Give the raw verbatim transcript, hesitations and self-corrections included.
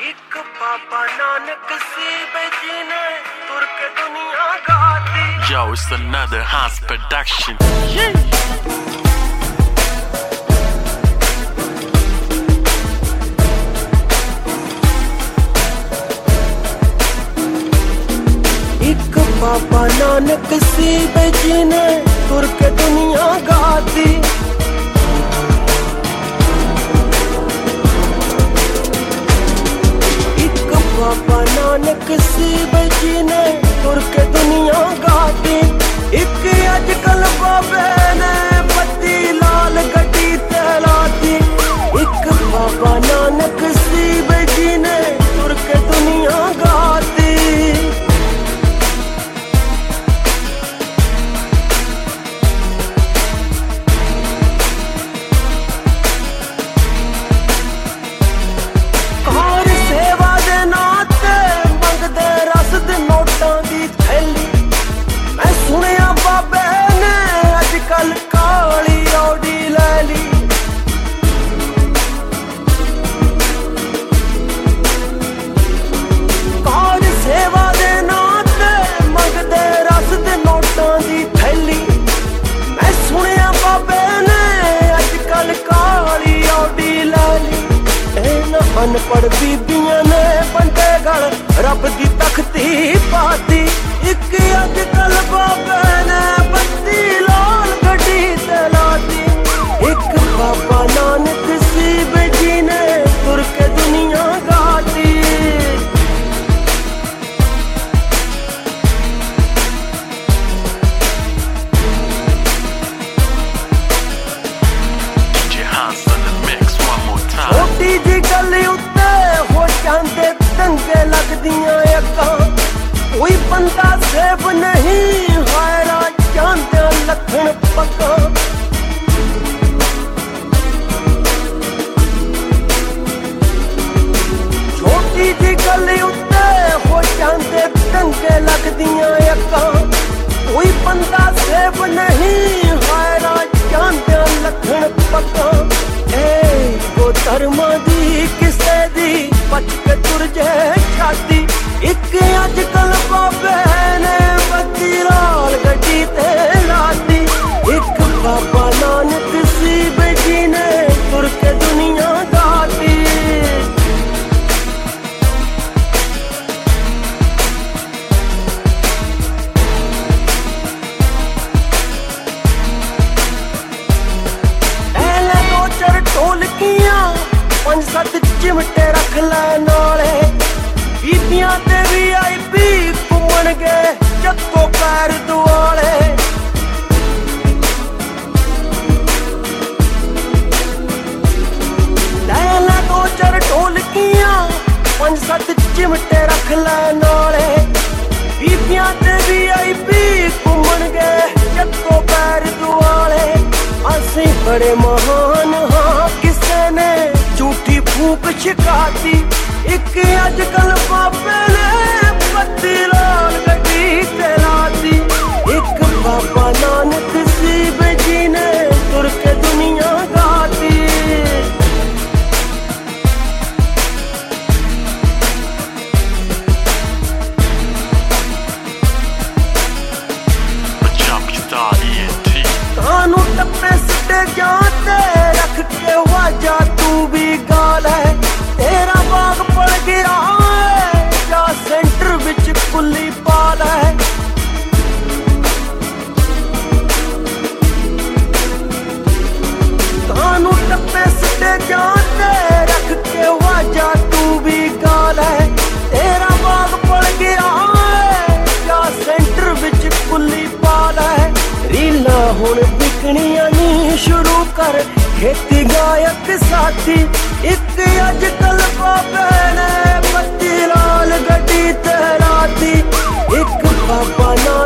एक बाबा नानक सी बेजीने तुर के दुनिया गाती. Yo, it's another Hans production. Yeah. एक बाबा नानक सी बेजीने तुर के दुनिया गाती. बाबा नानक सी बजी ने तुर के दुनिया गाती. एक अजकल बाबे ने बत्ती लाल गड्डी तैलाती. एक बाबा नानक सी बजी ने तुर के दुनिया गाती. अनपढ़ बीबियां ने बंदे गल रब दी तख्ती पाती. एक अजकल बाबे ने बत्ती लाल गड्डी तैलाती. एक बाबा नानक सी बेजी ने तुर के दुनिया गाती. छोटी जी गली उत्ते हो जांदे दंगे लगदियां अग्गां. कोई बंदा सेफ नहीं हायरा जांदे लखन पक्का. छोटी जी गली उत्ते हो जांदे दंगे लगदियां अग्गां. कोई बंदा सेफ नहीं हायरा जांदे लखन पक्का. वो धर्मा दी किसे दी बच के तुर जाए छाती. एक अजकल बाबे ने बत्ती लाल गड्डी ते लाती. एक बाबा नानक सी बेजी ने तुर के दुनिया गाती. ढोलकियां पंज सत्त चिमटे रख लै नाले. बीबियां ते वी आई पी घूमन गए जत्तो पैर दुआले. लै लै दो चार ढोलकियां पंज सत्त चिमटे रख लै नाले. बीबियां ते वी आई पी घूमन गए जत्तो पैर दुआले. असीं बड़े महान हाँ किसे ने झूठी फूक छिकाती. एक अजकल बाबे ने बत्ती लाल गड्डी तैलाती. एक बाबा नानक सी बेजी ने तुर के दुनिया गाती. कानू टप्पे सिद्धे जाते रख के वाजा तू भी गाल है. तेरा बाग पड़ गिरा है या सेंटर विच कुल्ली पाल है. कानू टप्पे सिद्धे जाते रख के वाजा तू भी गाल है. तेरा बाग पड़ गिरा है या सेंटर विच कुल्ली पाल है. रीला हुण बिकनियां नी शुरू कर खेती गायक साथी. एक अजकल बाबे ने बत्ती लाल गड्डी तैलाती. एक बाबा ना